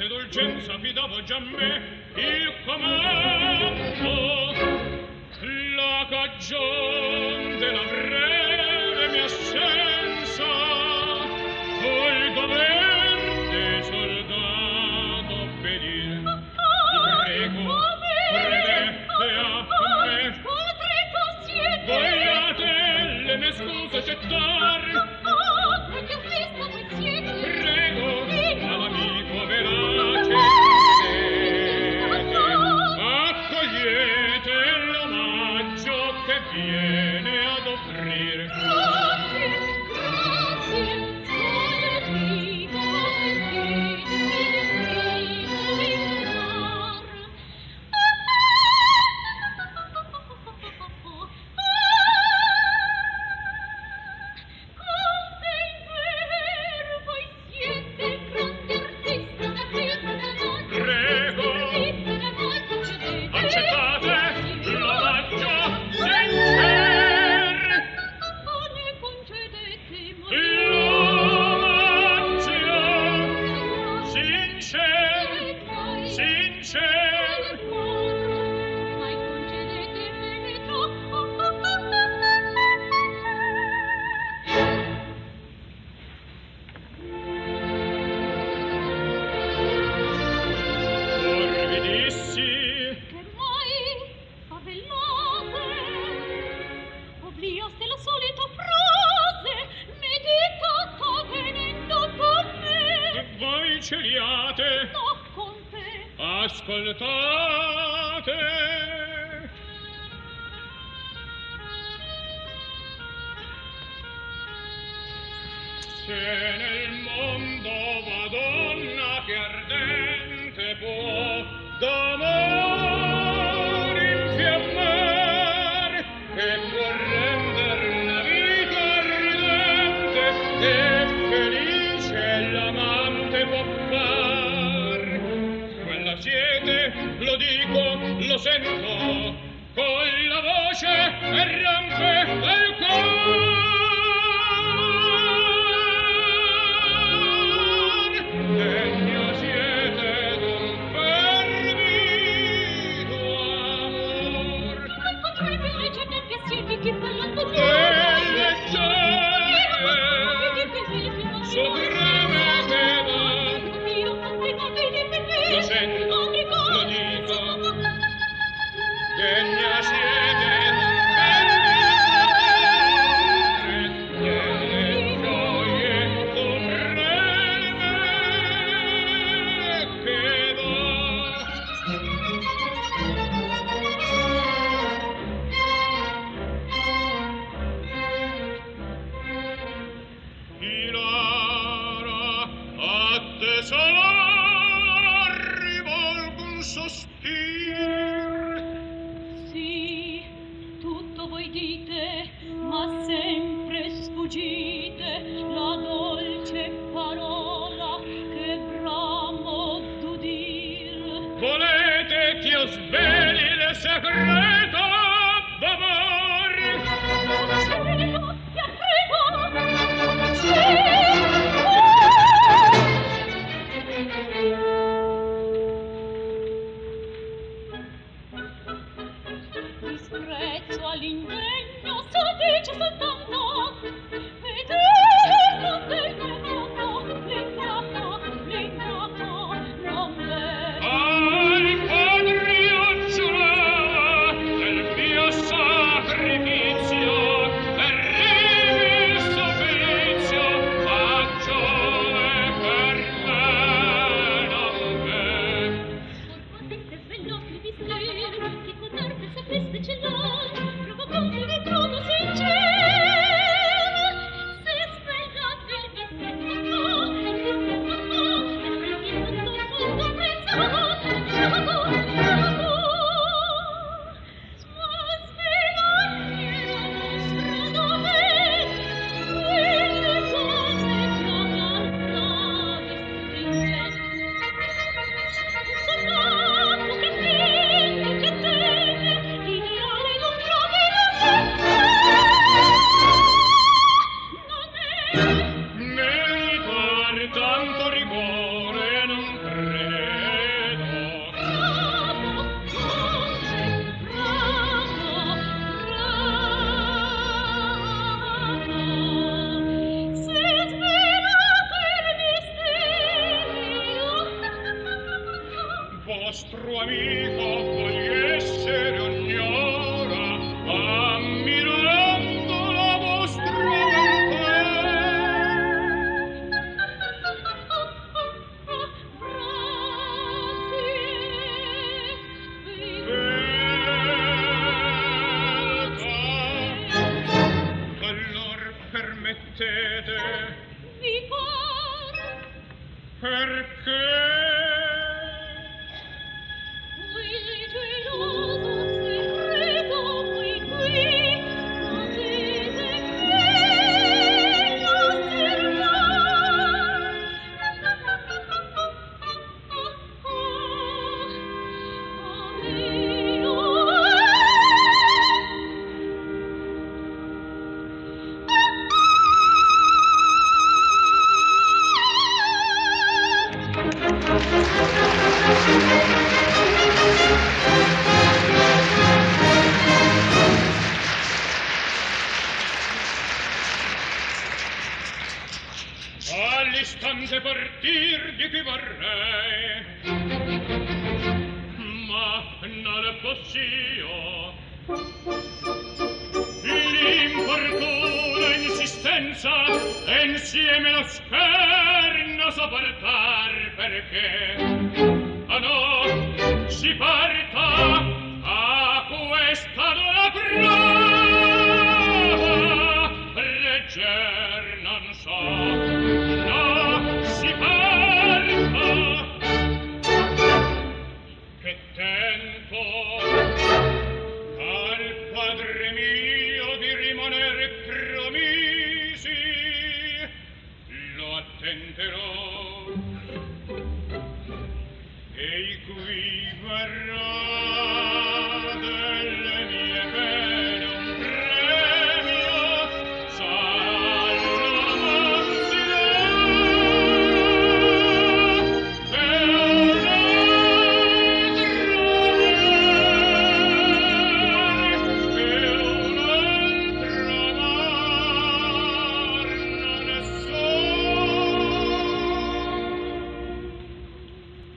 tante dolcenza fidavo già me il comando, la cagion della breve mia assenza col dover dei soldato obbedire. Prego, credete a me, vogliate le mie scuse accettare. Prego, all'amico verace, accogliete l'omaggio che viene ad offrire. Ascoltate, se nel mondo va donna che ardente può d'amor infiammare e può render la vita ardente e felice l'amante può far. Quella siete, lo dico, lo sento, con la voce errante del cor. Degna siete d'un fervido amor. Non potrei più leggere nel piacere che parlando di delle gioie supreme che va. Lo sento, lo dico, degna siete delle gioie supreme che va. Ilara, a te solo sospir. Sì, tutto voi dite, ma sempre sfuggite la dolce parola che bramo d'udir. Volete ch'io sveli il segreto d'amor? Sveglio, ti prego. Sì. Disprezzo all'ingegno, se dice soltanto ed non l'ingrato non v'è. Al padre io giurava del mio sacrificio per il supplizio a Giove per me non v'è. Sorprendente svegliò il mistero che con arte sapreste celare, provocante ritrovo sincero. Se svegliate il mistero mettete? Vi par Perché? quel geloso segreto qui potete che All'istante partir di qui vorrei, ma non possio. L'importuna insistenza e insieme lo scherno sopportar perché a no si parta a questa dura prova regger non so. No, si parta che tento al padre mio di rimanere promisi, lo attenderò